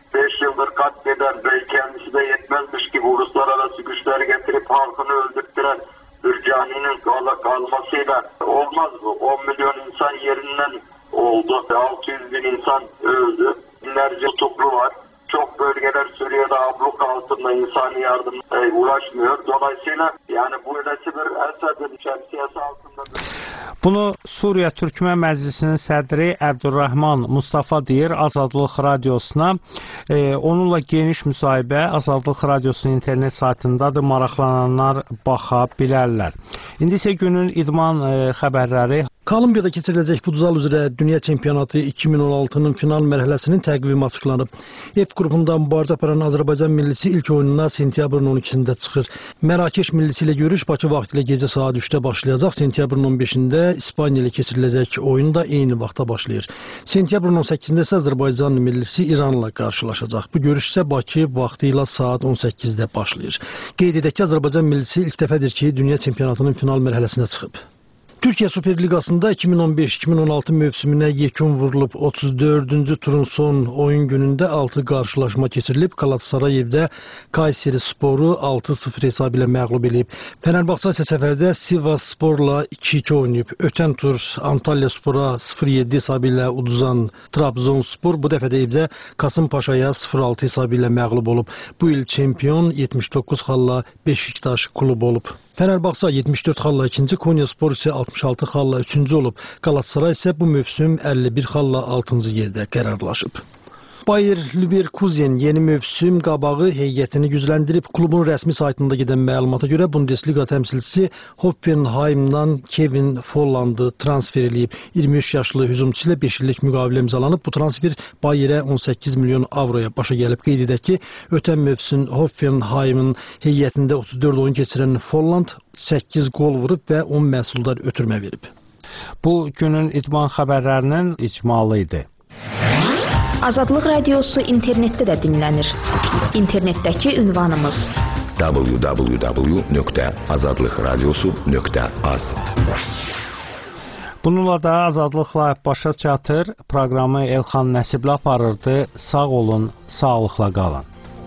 5 yıldır katleden ve kendisi de yetmezmiş gibi uluslararası güçler getirip halkını öldürttüren bir caninin kalmasıyla olmaz bu. 10 milyon insan yerinden oldu. 600 bin insan öldü. Binlerce tutuklu var. Çok bölgeler Suriye'de abluk altında insani yardım ulaşmıyor. Dolayısıyla yani bu öylesi bir Esed'in şemsiyesi altındadır. Bunu Suriya Türkmən Məclisinin sədri Əbdürrəhman Mustafa deyir Azadlıq Radiosuna. Onunla geniş müsahibə Azadlıq Radiosunun internet saytındadır. Maraqlananlar baxa bilərlər. İndi isə günün idman xəbərləri. Kolumbiyada keçiriləcək futsal üzrə Dünya Çempionatı 2016-nın final mərhələsinin təqvimi açıqlanıb. F qrupunda mübarizə aparan Azərbaycan millisi ilk oyununa sentyabrın 12-də çıxır. Mərakeş millisi ilə görüş Bakı vaxtı ilə gecə saat 3-də başlayacaq. Sentyabrın 15-də İspaniya ilə keçiriləcək oyun da eyni vaxtda başlayır. Sentyabrın 18-də isə Azərbaycan millisi İranla qarşılaşacaq. Bu görüş isə Bakı vaxtı ilə saat 18-də başlayır. Qeyd edək ki, Azərbaycan millisi ilk dəfədir ki, Dünya Çempionatının final mərhələsinə çıxıb. Türkiyə Süper Liqasında 2015-2016 mövsümünə yekun vurulub. 34-cü turun son oyun günündə 6 qarşılaşma keçirilib. Qalatasarayevdə Kayseri Sporu 6-0 hesabı ilə məğlub edib. Fenerbahçe isə səfərdə Sivas Sporla 2-2 oynayıb. Ötən tur Antalya Spora 0-7 hesabı ilə uduzan Trabzonspor bu dəfə də evdə Kasımpaşaya 0-6 hesabı ilə məğlub olub. Bu il çempion 79 xalla Beşiktaş klubu olub. Fenerbahçe 74 xalla 2-ci, Konyaspor isə 66 xalla 3-cü olub. Galatasaray isə bu mövsüm 51 xalla 6-cı yerdə qərarlaşıb. Bayer Leverkusen yeni mövsüm qabağı heyətini gücləndirib. Klubun rəsmi saytında gedən məlumata görə Bundesliga təmsilçisi Hoffenheim'dan Kevin Volland'ı transfer edib. 23 yaşlı hücumçu ilə 5 illik müqavilə imzalanıb. Bu transfer Bayerə 18 milyon avroya başa gəlib. Qeyd edək ki, ötən mövsüm Hoffenheim'in heyətində 34 oyun keçirən Volland 8 gol vurub və 10 məhsuldar ötürmə verib. Bu günün idman xəbərlərinin icmalı idi. Azadlıq Radiosu internetdə də dinlənir. İnternetdəki ünvanımız www.azadlıqradiosu.az. Bununla da Azadlıqla başa çatır. Proqramı Elxan Nəsibli aparırdı. Sağ olun, sağlıqla qalın.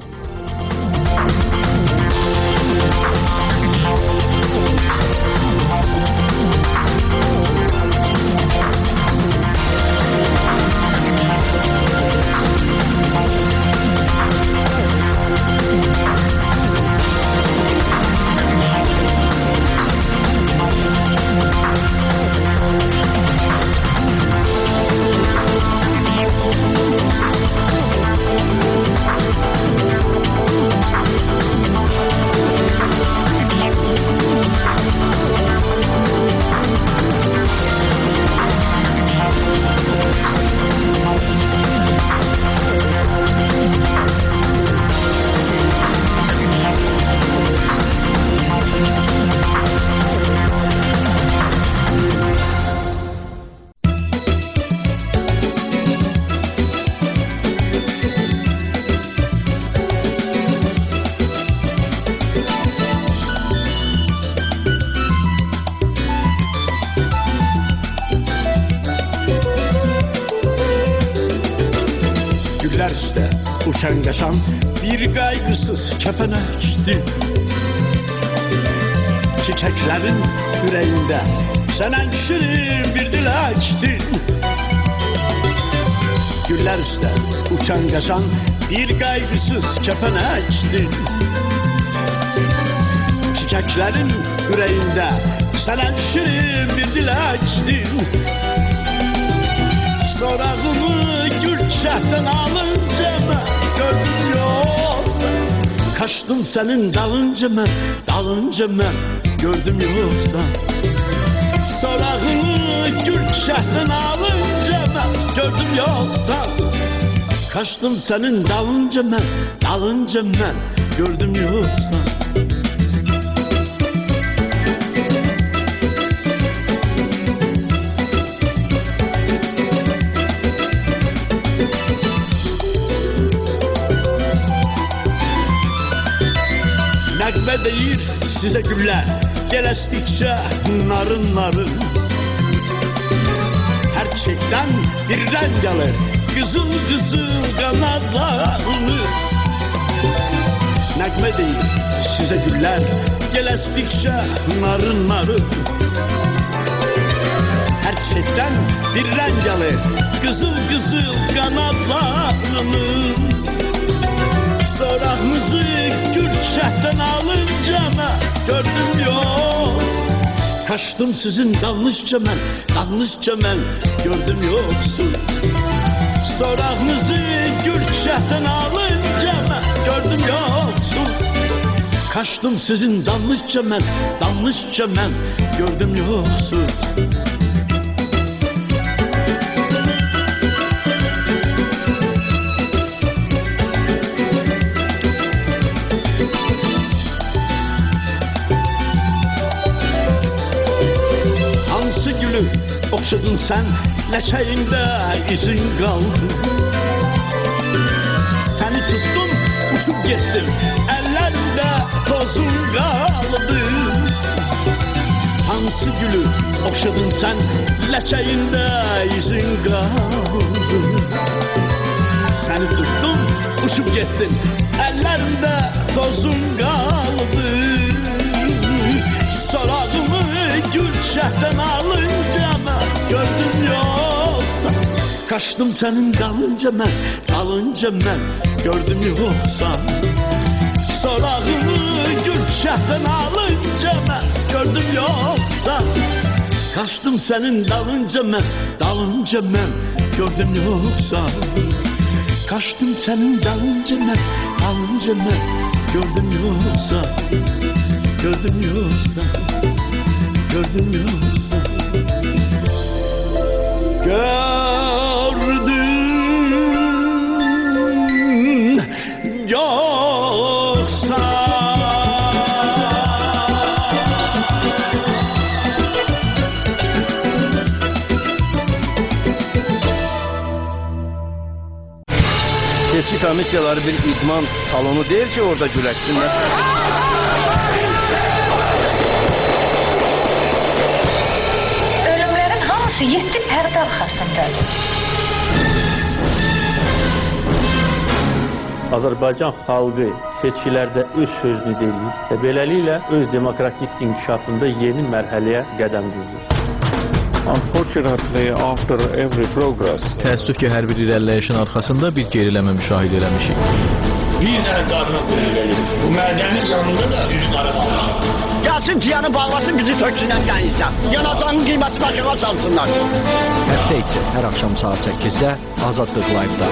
Uçan kaçan bir kaygısız kepenekti. Çiçeklerin yüreğinde senen şirin bir dilekti. Güller üstte uçan kaçan bir kaygısız kepenekti. Çiçeklerin yüreğinde senen şirin bir dilekti. Sorağımı Gülçah'tan alınca mı gördüm yoksa? Kaçtım senin dalınca mı gördüm yoksa? Sorağımı Gülçah'tan alınca mı gördüm yoksa? Kaçtım senin dalınca mı gördüm yoksa? Nəqbə deyir sizə güllər, gel estikçe narın narın. Her çiçekten bir renk alır, kızıl kızıl kanatlarınız. Nəqbə deyir sizə güllər, gel estikçe narın narın. Her çiçekten bir renk alır, kızıl kızıl kanatlarınız. Sorağımızı Gülçah'tan alınca mı gördüm yok? Kaçtım sizin dalmışça ben gördüm yoksun. Sorağımızı Gülçah'tan alınca mı gördüm yoksun? Kaçtım sizin dalmışça ben gördüm yoksun. oxudun sen leşeğinde izin kaldı. Seni tuttum uçup gittim ellerinde tozun kaldı. Hansı gülü oxudun sen leşeğinde izin kaldı. Seni tuttum uçup gittim ellerinde tozun kaldı. Sorağımı Gülşeh'den alınca ben gördüm yoksa. Kaçtım senin dalınca ben gördüm yoksa. Sorağımı Gülşeh'den alınca ben gördüm yoksa. Kaçtım senin dalınca ben gördüm yoksa. Kaçtım senin dalınca ben gördüm yoksa. Gördüm yoksa. Gördüm yoksa. Gördüm yoksa. Seçki komisyaları bir idman salonu değil ki orada güleşsinler. Ölümlerin hamısı 7 pərdə arxasındadır. Azərbaycan xalqı seçkilərdə öz sözünü deyir və beləliklə öz demokratik inkişafında yeni mərhələyə qədəm qoyur. Unfortunately, after every progress, təəssüf ki, hər bir irəliləyişin arxasında bir geriləmə müşahidə eləmişik. Bir dənə qadına qulluq bu mədəni yanında da üzün aramamışıq. Gəlsin tiyanı bağlasın, bizi töksünən qənizdən. Yanacağının qiyməti başına salsınlar. Həftə içi hər axşam saat 8-də Azadlıq Live-da.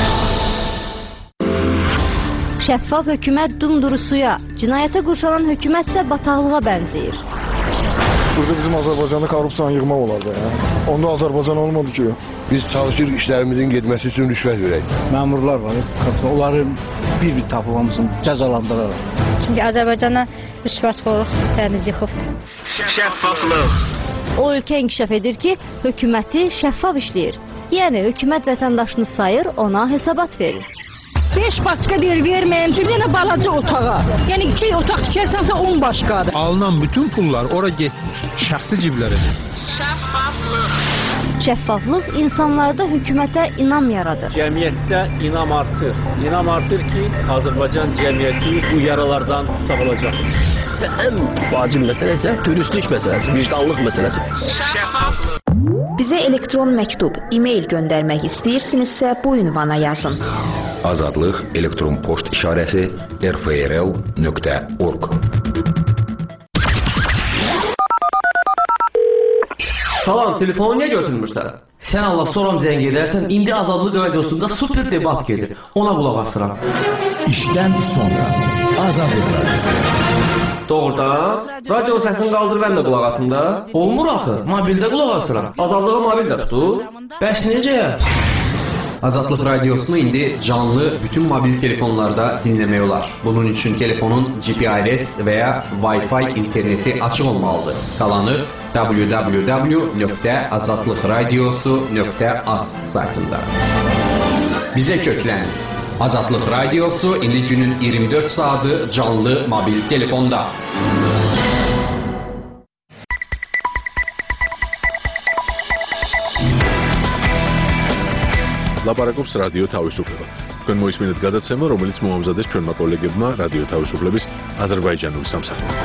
Şəffaf hökumət dumdurusuya, cinayətə qurşanan hökumət isə bataqlığa bənzəyir. Burada bizim Azərbaycanda korrupsiyanı yığmaq olardı ya. Onda Azərbaycan olmadı ki. Biz çalışır işlərimizin getməsi üçün rüşvət verək. Məmurlar var, onları bir tapılamızın cəzalandıraraq. Çünki Azərbaycana rüşvətxorluq dəniz yıxıbdır. Şəffaflıq. O ölkə inkişaf edir ki, hökuməti şəffaf işləyir. Yəni hökumət vətəndaşını sayır, ona hesabat verir. 5 başqa yer verməyəm ki, bir dənə balaca otağa. Yəni 2 otaq tikərsənsə 10 başqadır. Alınan bütün pullar ora getmiş, şəxsi cibləridir. Şəffaflıq insanlarda hökumətə inam yaradır. Cəmiyyətdə inam artır. İnam artır ki, Azərbaycan cəmiyyəti bu yaralardan sağalacaq. Ən vacib məsələ isə dürüstlük məsələsi, vicdanlıq məsələsi. Şəffaflıq. Bizə elektron məktub, e-mail göndərmək istəyirsinizsə bu ünvana yazın. Azadlıq elektron poçt işarəsi rfrl.org. Salam, telefonu niyə götürmürsən? Sən Allah soram zəng edərsən, indi Azadlıq radiosunda super debat gedir. Ona qulaq asıram. İşdən sonra Azadlıq radiosu. Doğrudan? Radio səsini qaldır, mən də qulaq asım da. Olmur axı, mobildə qulaq asıram. Azadlığı mobildə tutur. Bəs necə? Azadlıq radiosunu indi canlı bütün mobil telefonlarda dinləmək olar. Bunun üçün telefonun GPRS və ya Wi-Fi interneti açıq olmalıdır. Qalanı www.azadlıqradiosu.az saytında. Bizə köklən. Azadlıq radiosu indi günün 24 saatı canlı mobil telefonda. ლაპარაკობს რადიო თავისუფლება. თქვენ მოისმინეთ გადაცემა, რომელიც მოამზადეს ჩვენმა კოლეგებმა რადიო თავისუფლების აზერბაიჯანული სამსახურიდან.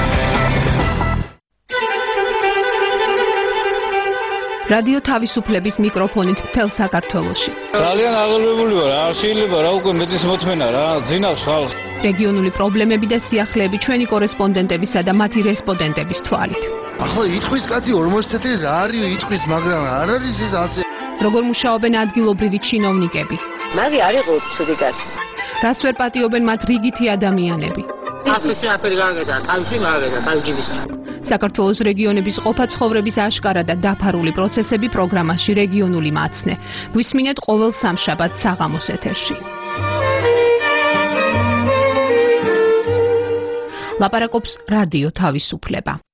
რადიო თავისუფლების მიკროფონით მთელ საქართველოში. ძალიან აღელვებული ვარ, არ შეიძლება რა უკვე მეტის მოთმენა რა, ძინავს ხალხს. რეგიონული პრობლემები და სიახლეები ჩვენი კორესპონდენტებისა და მათი რესპონდენტების თვალით. ახლა იტყვის კაცი 40 წელი რა არის იტყვის, მაგრამ არ არის ეს ასე. როგორ მუშაობენ ადგილობრივი ჩინოვნიკები? მაგი არ იყო ცუდი კაცი. რას ვერ პატიობენ მათ რიგითი ადამიანები? ახლა აფერი გაგედა, თავში გაგედა, თავჯიბის. საქართველოს რეგიონების ყოფა-ცხოვრების აშკარა და დაფარული პროცესები პროგრამაში რეგიონული მაცნე. გვისმინეთ ყოველ სამშაბათს საღამოს ეთერში. ლაპარაკობს რადიო თავისუფლება.